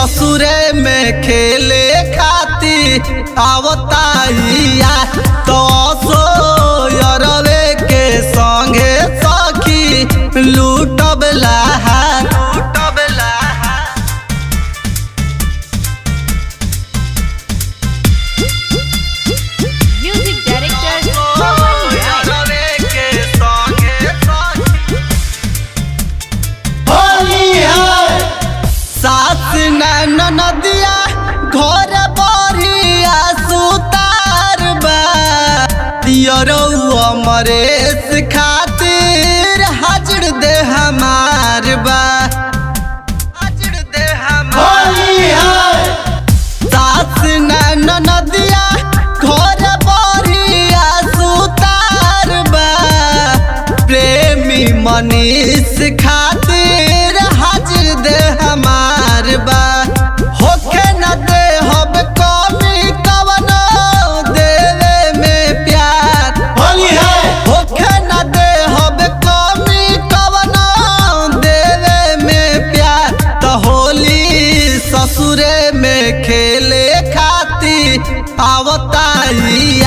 ससुरे में खेले खाती आवताइया तो सोयरवे के संगे सखी लूटबला नदिया घर बरिया सुतार दियरौआ मरेश खातिर हाजिर दे हमार बा सास नदिया घर बरिया सुतार प्रेमी मनीष खातिर हाजिर दे हमार बा ससुरे में खेले खाती आवताइया।